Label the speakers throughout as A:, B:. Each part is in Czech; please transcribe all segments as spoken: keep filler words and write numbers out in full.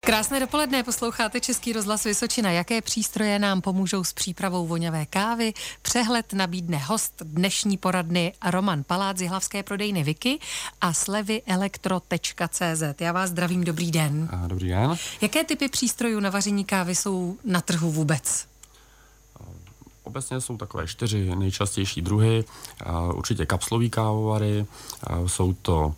A: Krásné dopoledne, posloucháte Český rozhlas Vysočina. Jaké přístroje nám pomůžou s přípravou voňavé kávy? Přehled nabídne host dnešní poradny Roman Palác z jihlavské prodejny Viky a slevy elektro tečka cé zet. Já vás zdravím, dobrý den.
B: A, dobrý den.
A: Jaké typy přístrojů na vaření kávy jsou na trhu vůbec?
B: Obecně jsou takové čtyři nejčastější druhy. Určitě kapslový kávovary, jsou to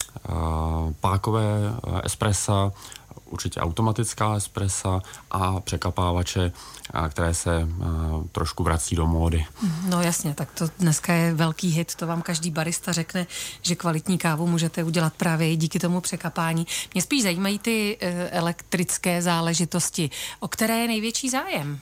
B: pákové espressa, určitě automatická espressa a překapávače, které se trošku vrací do módy.
A: No jasně, tak to dneska je velký hit, to vám každý barista řekne, že kvalitní kávu můžete udělat právě i díky tomu překapání. Mě spíš zajímají ty elektrické záležitosti, o které je největší zájem.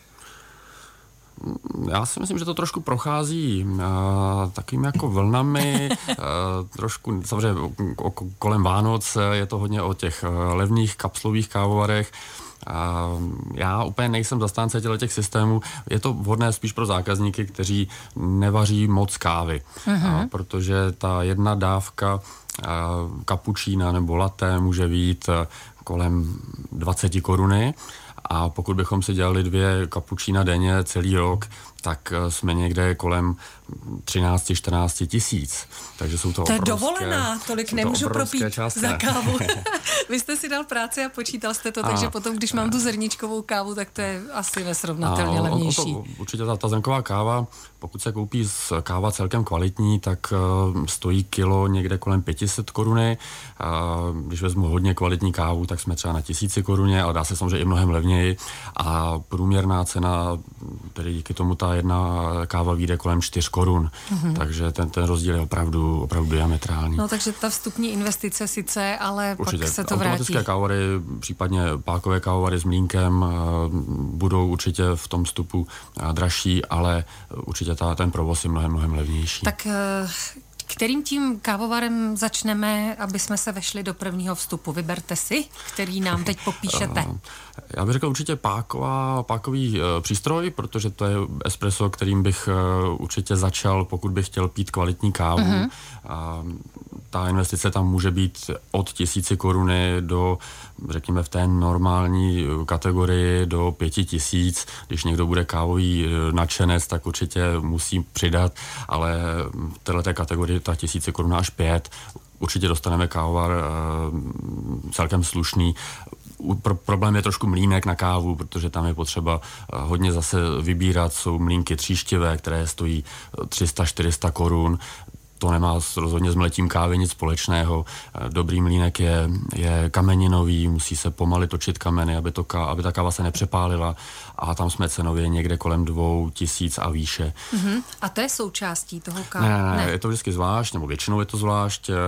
B: Já si myslím, že to trošku prochází uh, takovými jako vlnami, uh, trošku samozřejmě kolem Vánoc je to hodně o těch uh, levných kapslových kávovarech. Uh, já úplně nejsem zastánce těch systémů, je to vhodné spíš pro zákazníky, kteří nevaří moc kávy, uh-huh. uh, protože ta jedna dávka uh, kapučína nebo latte může být uh, kolem dvacet koruny. A pokud bychom si dělali dvě kapučína denně celý rok, tak jsme někde kolem třináct čtrnáct tisíc. Takže jsou to,
A: to
B: obrovské...
A: To je dovolená, tolik nemůžu propít
B: částky.
A: Za kávu. Vy jste si dal práci a počítal jste to, a, takže potom, když mám tu zrničkovou kávu, tak to je asi nesrovnatelně a, levnější.
B: To, určitě ta, ta zrnková káva, pokud se koupí z káva celkem kvalitní, tak uh, stojí kilo někde kolem pět set koruny. Uh, když vezmu hodně kvalitní kávu, tak jsme třeba na tisíci koruně, ale dá se samozřejmě i mnohem levněji. A průměrná cena, tedy díky tomu ta jedna káva vyjde kolem čtyři korun. Mm-hmm. Takže ten, ten rozdíl je opravdu, opravdu diametrální.
A: No takže ta vstupní investice sice, ale
B: určitě.
A: Pak se to
B: Automatické
A: vrátí.
B: Kávovary, případně pákové kávovary s mlýnkem budou určitě v tom vstupu dražší, ale určitě ta, ten provoz je mnohem, mnohem levnější.
A: Tak kterým tím kávovarem začneme, aby jsme se vešli do prvního vstupu? Vyberte si, který nám teď popíšete.
B: Já bych řekl určitě páková, pákový e, přístroj, protože to je espresso, kterým bych e, určitě začal, pokud bych chtěl pít kvalitní kávu. Mm-hmm. A, ta investice tam může být od tisíci koruny do, řekněme, v té normální kategorii do pěti tisíc. Když někdo bude kávový nadšenec, tak určitě musí přidat, ale v této kategorii ta tisíce korun až pět. Určitě dostaneme kávovar e, celkem slušný. Pro, problém je trošku mlýnek na kávu, protože tam je potřeba hodně zase vybírat. Jsou mlýnky tříštivé, které stojí tři sta čtyři sta korun. To nemá rozhodně s mletím kávy nic společného. Dobrý mlýnek je, je kameninový, musí se pomaly točit kameny, aby, to, aby ta káva se nepřepálila, a tam jsme cenově někde kolem dvou tisíc a výše.
A: Mm-hmm. A to je součástí toho kávu?
B: Ne, ne, ne, je to vždycky zvlášť, nebo většinou je to zvlášť, uh,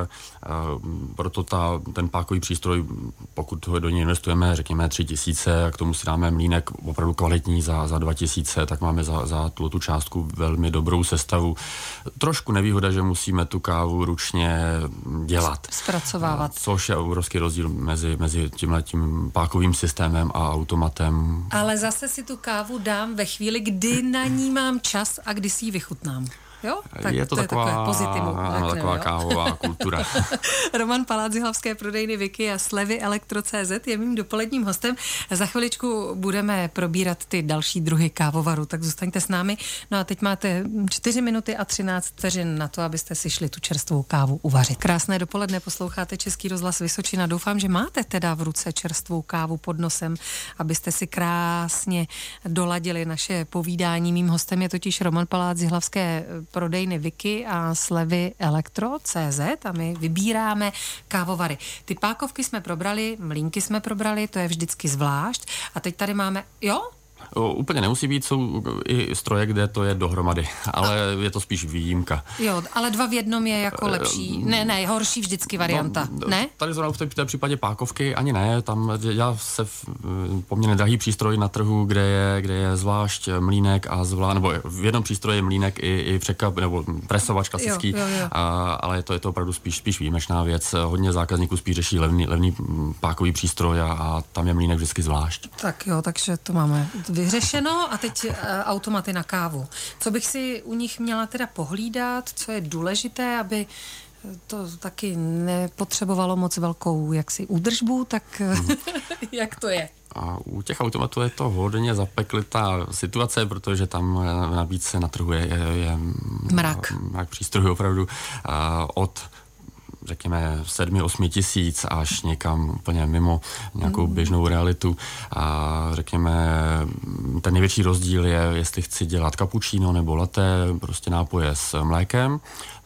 B: proto ta, ten pákový přístroj, pokud do něj investujeme, řekněme tři tisíce, a k tomu si dáme mlýnek opravdu kvalitní za, za dva tisíce, tak máme za, za tu, tu částku velmi dobrou sestavu. Trošku nevýhoda, že musíme tu kávu ručně dělat.
A: Zpracovávat.
B: Což je obrovský rozdíl mezi, mezi tímhletím pákovým systémem a automatem.
A: Ale zase si tu kávu dám ve chvíli, kdy na ní mám čas a kdy si ji vychutnám. Jo? Tak
B: je to,
A: to
B: taková,
A: je pozitivum,
B: ano, taková kávová kultura.
A: Roman Palác z jihlavské prodejny Viky a slevy elektro tečka cé zet je mým dopoledním hostem. Za chviličku budeme probírat ty další druhy kávovaru, tak zůstaňte s námi. No a teď máte čtyři minuty a třináct vteřin na to, abyste si šli tu čerstvou kávu uvařit. Krásné dopoledne, posloucháte Český rozhlas Vysočina. Doufám, že máte teda v ruce čerstvou kávu pod nosem, abyste si krásně doladili naše povídání. Mým hostem je totiž Roman Palác z jihlavské prodejny Viky a slevy elektro tečka cé zet a my vybíráme kávovary. Ty pákovky jsme probrali, mlýnky jsme probrali, to je vždycky zvlášť. A teď tady máme, jo?
B: O, úplně nemusí být, jsou i stroje, kde to je dohromady, ale a... je to spíš výjimka.
A: Jo, ale dva v jednom je jako lepší. Ne, ne, horší vždycky varianta,
B: no,
A: ne?
B: Tady zrovna v té případě pákovky ani ne, tam já se v, poměrně drahý přístroj na trhu, kde je, kde je zvlášť mlýnek a zvlášť, nebo v jednom přístroji je mlýnek i, i překap, nebo presovač klasický,
A: jo, jo, jo.
B: A, ale je to, je to opravdu spíš, spíš výjimečná věc. Hodně zákazníků spíš řeší levný, levný pákový přístroj a, a tam je mlýnek vždycky zvlášť.
A: Tak jo, takže to máme vyřešeno a teď uh, automaty na kávu. Co bych si u nich měla teda pohlídat, co je důležité, aby to taky nepotřebovalo moc velkou jaksi údržbu, tak hmm. jak to je?
B: A u těch automatů je to hodně zapeklitá situace, protože tam v nabídce na trhu je, je, je
A: mrak.
B: mrak přístrojů opravdu od řekněme sedmi, osmi tisíc až někam úplně mimo nějakou běžnou realitu. A řekněme, ten největší rozdíl je, jestli chci dělat cappuccino nebo latte, prostě nápoje s mlékem.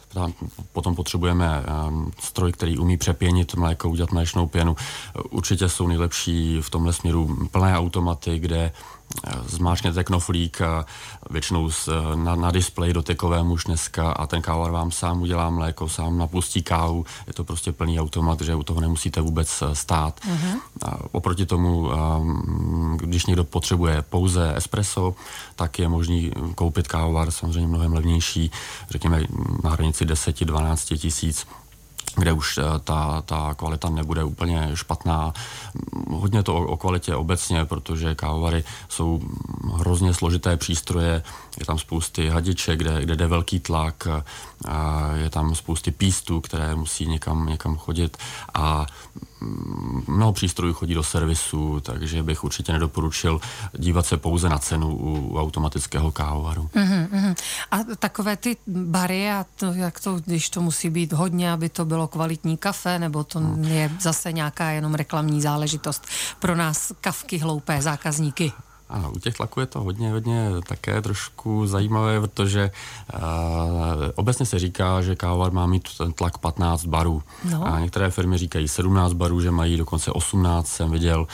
B: Potom potřebujeme um, stroj, který umí přepěnit mléko, udělat mléčnou pěnu. Určitě jsou nejlepší v tomhle směru plné automaty, kde zmáčknete knoflík většinou na, na displeji dotekovému už dneska a ten kávovar vám sám udělá mléko, sám napustí kávu. Je to prostě plný automat, že u toho nemusíte vůbec stát. Uh-huh. A oproti tomu, když někdo potřebuje pouze espresso, tak je možný koupit kávovar samozřejmě mnohem levnější, řekněme na hranici deset až dvanáct tisíc, kde už ta, ta kvalita nebude úplně špatná. Hodně to o, o kvalitě obecně, protože kávovary jsou hrozně složité přístroje, je tam spousty hadiček, kde, kde jde velký tlak, a je tam spousty pístů, které musí někam, někam chodit a mnoho přístrojů chodí do servisu, takže bych určitě nedoporučil dívat se pouze na cenu u, u automatického kávovaru.
A: Uh-huh, uh-huh. A takové ty bary, a to, jak to, když to musí být hodně, aby to bylo kvalitní kafe, nebo to hmm. je zase nějaká jenom reklamní záležitost pro nás kavky hloupé zákazníky?
B: Ano, u těch tlaků je to hodně, hodně také trošku zajímavé, protože uh, obecně se říká, že kávovar má mít ten tlak patnáct barů. No. A některé firmy říkají sedmnáct barů, že mají dokonce osmnáct, jsem viděl.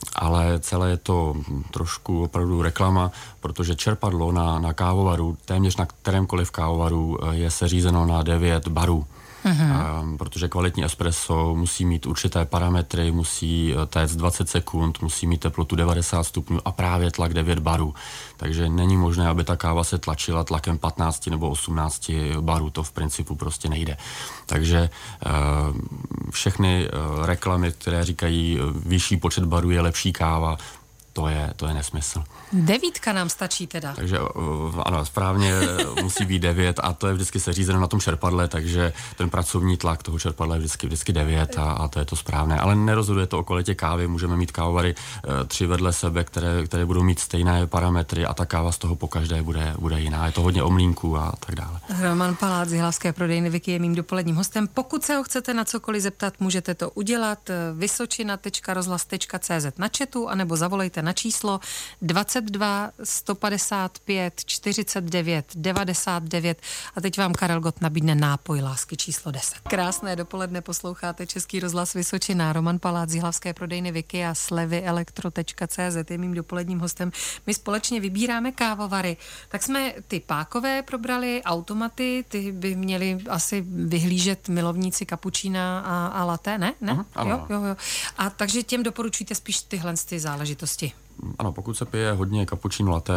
B: Ale celé je to trošku opravdu reklama, protože čerpadlo na, na kávovaru, téměř na kterémkoliv kávovaru je seřízeno na devět barů. Uh-huh. Um, protože kvalitní espresso musí mít určité parametry, musí téct dvacet sekund, musí mít teplotu devadesát stupňů a právě tlak devět barů. Takže není možné, aby ta káva se tlačila tlakem patnáct nebo osmnáct barů, to v principu prostě nejde. Takže uh, všechny uh, reklamy, které říkají vyšší počet barů je lepší káva, to je, to je nesmysl.
A: Devítka nám stačí teda.
B: Takže ano, správně musí být devět a to je vždycky seřízeno na tom čerpadle, takže ten pracovní tlak toho čerpadla je vždycky, vždycky devět a, a to je to správné. Ale nerozhoduje to o kvalitě kávy, můžeme mít kávovary tři vedle sebe, které, které budou mít stejné parametry a ta káva z toho pokaždé bude, bude jiná. Je to hodně o mlýnku a tak dále.
A: Roman Palác z Jihlavské prodejny Vicky je mým dopoledním hostem. Pokud se ho chcete na cokoliv zeptat, můžete to udělat vysočina tečka rozhlas tečka cé zet na chatu anebo zavolejte na číslo dvacet dva sto padesát pět čtyřicet devět devadesát devět a teď vám Karel Gott nabídne nápoj lásky číslo deset. Krásné dopoledne, posloucháte Český rozhlas Vysočina. Roman Palác z Jihlavské prodejny Vicky a slevy elektro tečka cé zet je mým dopoledním hostem. My společně vybíráme kávovary. Tak jsme ty pákové probrali, automaty, ty by měli asi vyhlížet milovníci kapučína a, a latte, ne? ne?
B: Aha, ano.
A: Jo, jo, jo. A takže těm doporučujete spíš tyhle ty záležitosti.
B: Ano, pokud se pije hodně cappuccino latte,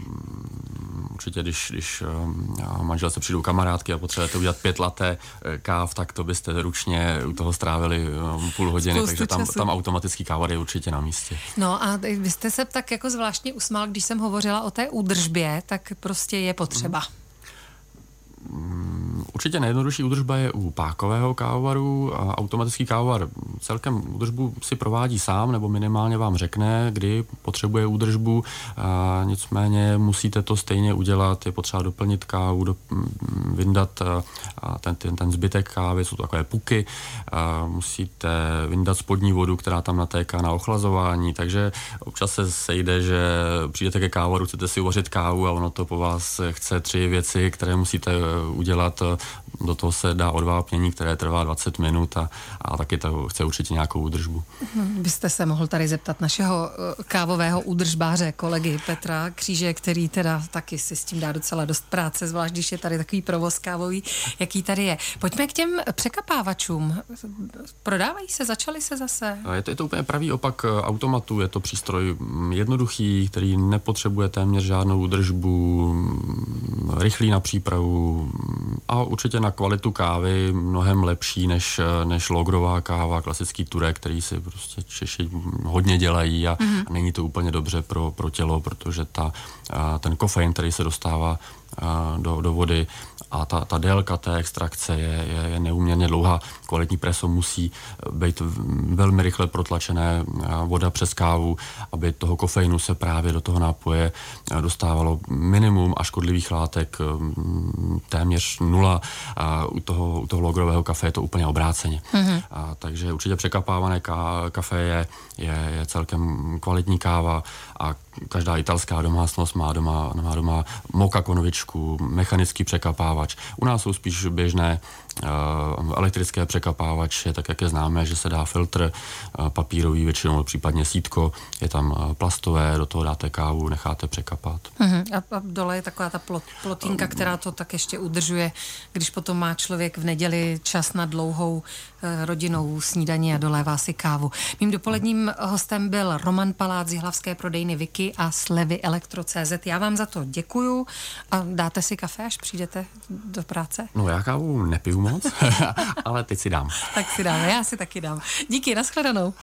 B: určitě když, když manželce přijdou kamarádky a potřebujete udělat pět latte káv, tak to byste ručně u toho strávili půl hodiny, Spoustu takže tam, tam automatický kávovar je určitě na místě.
A: No a vy jste se tak jako zvláštně usmál, když jsem hovořila o té údržbě, tak prostě je potřeba. Hmm.
B: Určitě nejjednodušší údržba je u pákového kávovaru a automatický kávovar celkem údržbu si provádí sám nebo minimálně vám řekne, kdy potřebuje údržbu, a nicméně musíte to stejně udělat, je potřeba doplnit kávu, do, vyndat a ten, ten, ten zbytek kávy, jsou to takové puky, a musíte vyndat spodní vodu, která tam natéká na ochlazování, takže občas se sejde, že přijdete ke kávovaru, chcete si uvařit kávu a ono to po vás chce tři věci, které musíte udělat. Do toho se dá odvápnění, které trvá dvacet minut a, a taky to chce určitě nějakou údržbu.
A: Byste se mohl tady zeptat našeho kávového údržbáře, kolegy Petra Kříže, který teda taky si s tím dá docela dost práce, zvlášť když je tady takový provoz kávový, jaký tady je. Pojďme k těm překapávačům. Prodávají se, začaly se zase?
B: Je to, je to úplně pravý opak automatu, je to přístroj jednoduchý, který nepotřebuje téměř žádnou údržbu, rychlý na přípravu a určitě na kvalitu kávy mnohem lepší než, než logrová káva, klasický turek, který si prostě Češi hodně dělají a, mm-hmm. a není to úplně dobře pro, pro tělo, protože ta, ten kofein, který se dostává do, do vody a ta, ta délka té extrakce je, je, je neúměrně dlouhá. Kvalitní preso musí být velmi rychle protlačené voda přes kávu, aby toho kofeinu se právě do toho nápoje dostávalo minimum a škodlivých látek téměř nula. A u toho, u toho logorového kafe je to úplně obráceně. Mm-hmm. A, takže určitě překapávané ká, kafe je, je, je celkem kvalitní káva a každá italská domácnost má doma, má doma moka konvičku, mechanický překapávač. U nás jsou spíš běžné uh, elektrické překapávače, tak jak je známe, že se dá filtr uh, papírový většinou, případně sítko, je tam uh, plastové, do toho dáte kávu, necháte překapat.
A: Uh-huh. A, a dole je taková ta plot, plotínka, která to tak ještě udržuje, když potom má člověk v neděli čas na dlouhou uh, rodinnou snídaní a dolévá si kávu. Mým dopoledním hostem byl Roman Palác z jihlavské prodejny Vicky a slevy elektro tečka cé zet. Já vám za to děkuju a dáte si kafe, až přijdete do práce?
B: No já kávu nepiju moc, ale teď si dám.
A: Tak si dáme, já si taky dám. Díky, nashledanou.